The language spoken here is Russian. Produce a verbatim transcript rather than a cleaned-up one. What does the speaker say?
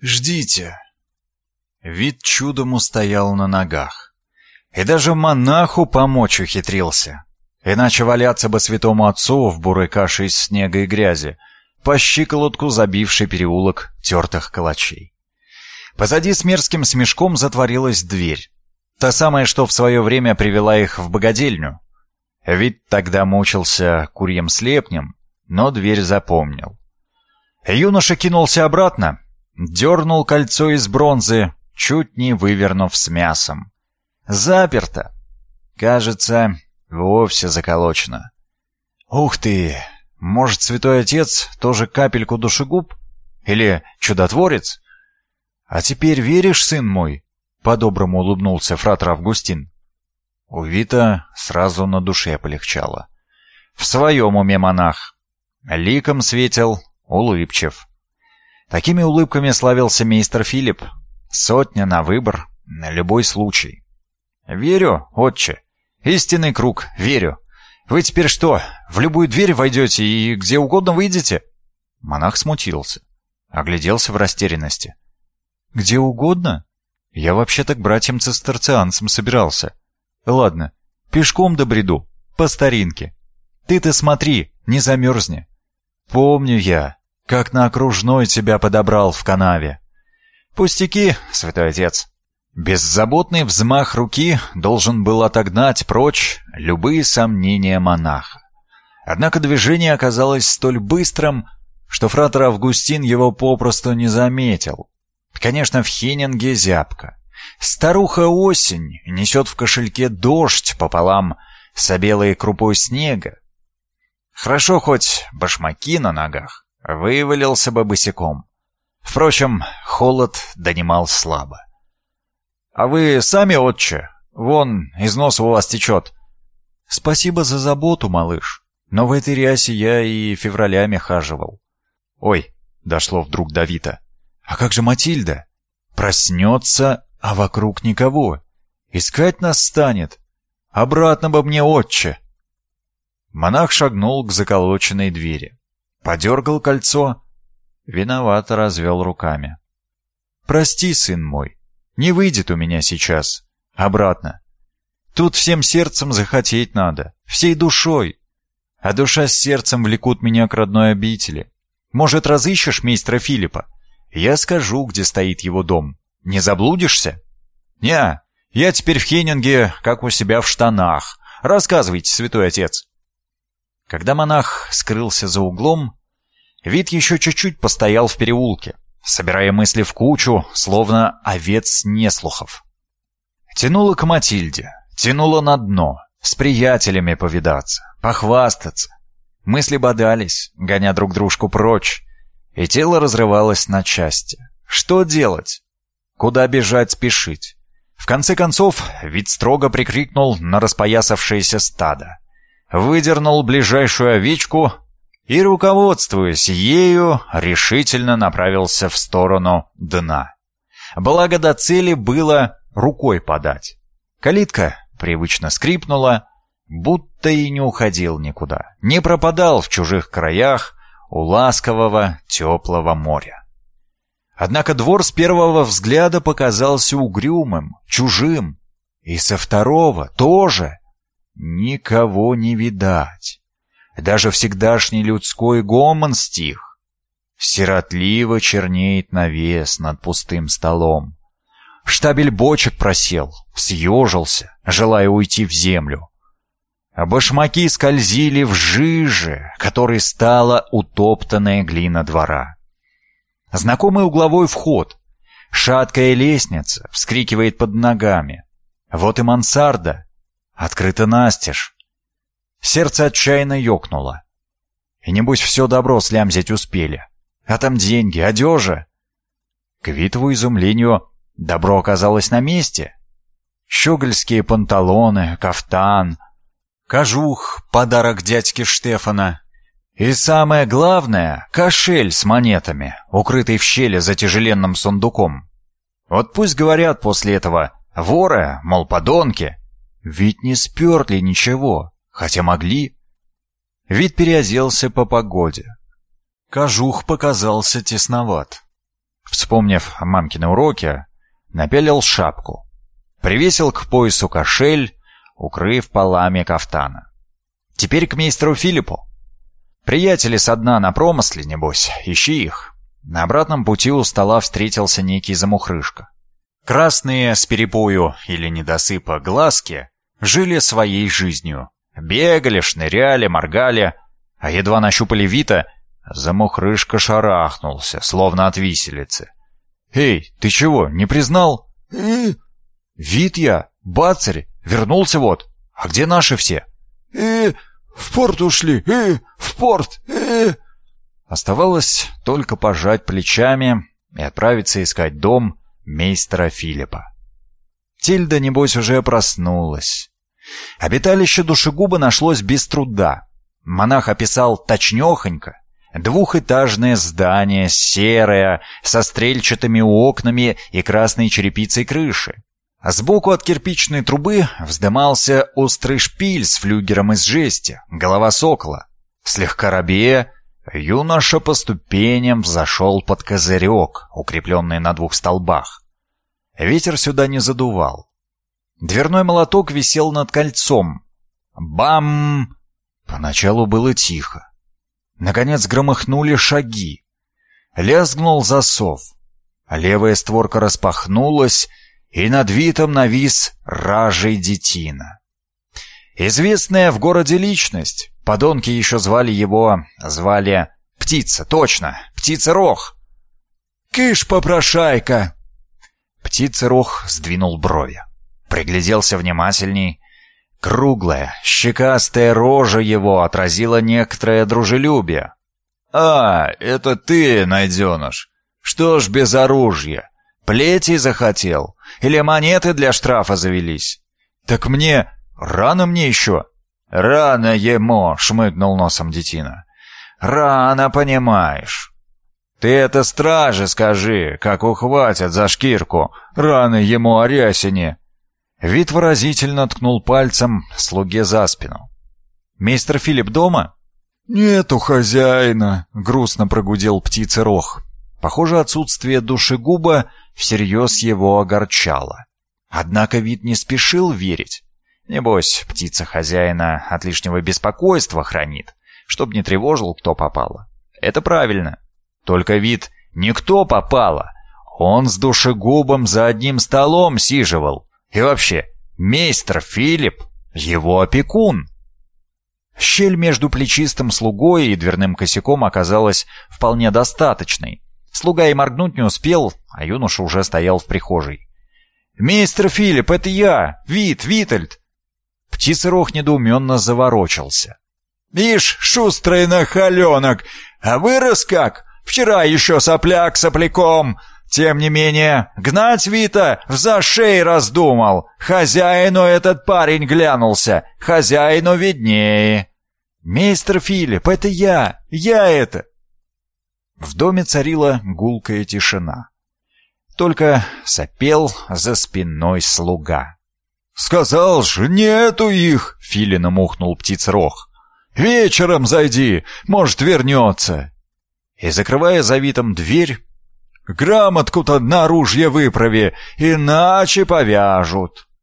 «Ждите». Вит чудом устоял на ногах. И даже монаху помочь ухитрился. Иначе валяться бы святому отцу в бурой каше из снега и грязи, по щиколотку забивший переулок тертых калачей. Позади с мерзким смешком затворилась дверь. Та самая, что в свое время привела их в богадельню. Вит тогда мучился курьим слепнем, но дверь запомнил. Юноша кинулся обратно, дернул кольцо из бронзы, чуть не вывернув с мясом. Заперто. Кажется, вовсе заколочено. Ух ты! Может, святой отец тоже капельку душегуб? Или чудотворец? А теперь веришь, сын мой? По-доброму улыбнулся фратер Августин. У Вита сразу на душе полегчало. В своем уме монах. Ликом светил, улыбчив. Такими улыбками славился мейстер Филипп. Сотня на выбор, на любой случай. «Верю, отче. Истинный круг, верю. Вы теперь что, в любую дверь войдете и где угодно выйдете?» Монах смутился, огляделся в растерянности. «Где угодно? Я вообще-то к братьям-цистерцианцам собирался. Ладно, пешком добреду, по старинке. Ты-то смотри, не замерзни. Помню я, как на окружной тебя подобрал в канаве. Пустяки, святой отец». Беззаботный взмах руки должен был отогнать прочь любые сомнения монаха. Однако движение оказалось столь быстрым, что фратер Августин его попросту не заметил. Конечно, в Хеннинге зябко. Старуха осень несет в кошельке дождь пополам с обелой крупой снега. Хорошо хоть башмаки на ногах, вывалился бы босиком. Впрочем, холод донимал слабо. «А вы сами, отче? Вон, из носа у вас течет». «Спасибо за заботу, малыш. Но в этой рясе я и февралями хаживал». «Ой», — дошло вдруг до Вита. «А как же Матильда? Проснется, а вокруг никого. Искать нас станет. Обратно бы мне, отче». Монах шагнул к заколоченной двери. Подергал кольцо. Виновато развел руками. «Прости, сын мой. Не выйдет у меня сейчас. Обратно. Тут всем сердцем захотеть надо. Всей душой. А душа с сердцем влекут меня к родной обители. Может, разыщешь мейстера Филиппа? Я скажу, где стоит его дом. Не заблудишься? Не, я теперь в Хеннинге, как у себя в штанах. Рассказывайте, святой отец». Когда монах скрылся за углом, Вит еще чуть-чуть постоял в переулке, собирая мысли в кучу, словно овец неслухов. Тянуло к Матильде, тянуло на дно, с приятелями повидаться, похвастаться. Мысли бодались, гоня друг дружку прочь, и тело разрывалось на части. Что делать? Куда бежать, спешить? В конце концов, Вит строго прикрикнул на распоясавшееся стадо, выдернул ближайшую овечку и, руководствуясь ею, решительно направился в сторону дна. Благо до цели было рукой подать. Калитка привычно скрипнула, будто и не уходил никуда, не пропадал в чужих краях у ласкового теплого моря. Однако двор с первого взгляда показался угрюмым, чужим, и со второго тоже никого не видать. Даже всегдашний людской гомон стих. Сиротливо чернеет навес над пустым столом. Штабель бочек просел, съежился, желая уйти в землю. А башмаки скользили в жиже, которой стала утоптанная глина двора. Знакомый угловой вход, шаткая лестница вскрикивает под ногами. Вот и мансарда, открыта настежь. Сердце отчаянно ёкнуло. И небось все добро слямзить успели. А там деньги, одежа. К Витову изумлению добро оказалось на месте. Щегольские панталоны, кафтан, кожух, подарок дядьки Штефана. И самое главное — кошель с монетами, укрытый в щели за тяжеленным сундуком. Вот пусть говорят после этого воры, мол, подонки. Ведь не сперли ничего. Хотя могли. Вид переоделся по погоде. Кожух показался тесноват. Вспомнив мамкины уроки, напялил шапку, привесил к поясу кошель, укрыв полами кафтана. Теперь к мейстеру Филиппу. Приятели со дна на промысле, небось, ищи их. На обратном пути у стола встретился некий замухрышка. Красные с перепою или недосыпа глазки жили своей жизнью. Бегали, шныряли, моргали, а едва нащупали Вита, замухрышка шарахнулся, словно от виселицы. «Эй, ты чего, не признал?» «Э?» «Вит я, бацарь, вернулся вот. А где наши все?» «Э, в порт ушли, э, в порт, э». Оставалось только пожать плечами и отправиться искать дом мейстера Филиппа. Тильда, небось, уже проснулась. Обиталище душегуба нашлось без труда. Монах описал точнёхонько. Двухэтажное здание, серое, со стрельчатыми окнами и красной черепицей крыши. А сбоку от кирпичной трубы вздымался острый шпиль с флюгером из жести, голова сокола. Слегка робея, юноша по ступеням взошел под козырек, укрепленный на двух столбах. Ветер сюда не задувал. Дверной молоток висел над кольцом. Бам! Поначалу было тихо. Наконец громыхнули шаги. Лязгнул засов. Левая створка распахнулась, и над Витом навис ражей детина. Известная в городе личность. Подонки еще звали его... Звали... Птица, точно, Птица-Рох. «Кыш, попрошайка!» Птица-Рох сдвинул брови. Пригляделся внимательней. Круглая, щекастая рожа его отразила некоторое дружелюбие. «А, это ты, найденыш! Что ж без оружия? Плетей захотел? Или монеты для штрафа завелись? Так мне... Рано мне еще!» «Рано ему!» — шмыгнул носом детина. «Рано, понимаешь. Ты это страже скажи, как ухватят за шкирку. Рано ему, Арясине!» Вит выразительно ткнул пальцем слуге за спину. «Мистер Филипп дома?» «Нету хозяина», — грустно прогудел Птица-Рох. Похоже, отсутствие душегуба всерьез его огорчало. Однако Вит не спешил верить. Небось, птица хозяина от лишнего беспокойства хранит, чтоб не тревожил, кто попало. Это правильно. Только Вит не кто попало. Он с душегубом за одним столом сиживал. И вообще, мейстер Филипп — его опекун. Щель между плечистым слугой и дверным косяком оказалась вполне достаточной. Слуга и моргнуть не успел, а юноша уже стоял в прихожей. «Мейстер Филипп, это я! Вит, Витальд!» Птица-Рох недоуменно заворочился. «Ишь, шустрый нахаленок! А вырос как? Вчера еще сопляк сопляком! Тем не менее, гнать Вита в зашей раздумал. Хозяину этот парень глянулся, хозяину виднее». «Мейстер Филипп, это я! Я это!» В доме царила гулкая тишина. Только сопел за спиной слуга. «Сказал же, нету их!» — филином ухнул Птица-Рох. «Вечером зайди, может, вернется». И, закрывая за Витом дверь, «Грамотку-то на ружье выправи, иначе повяжут».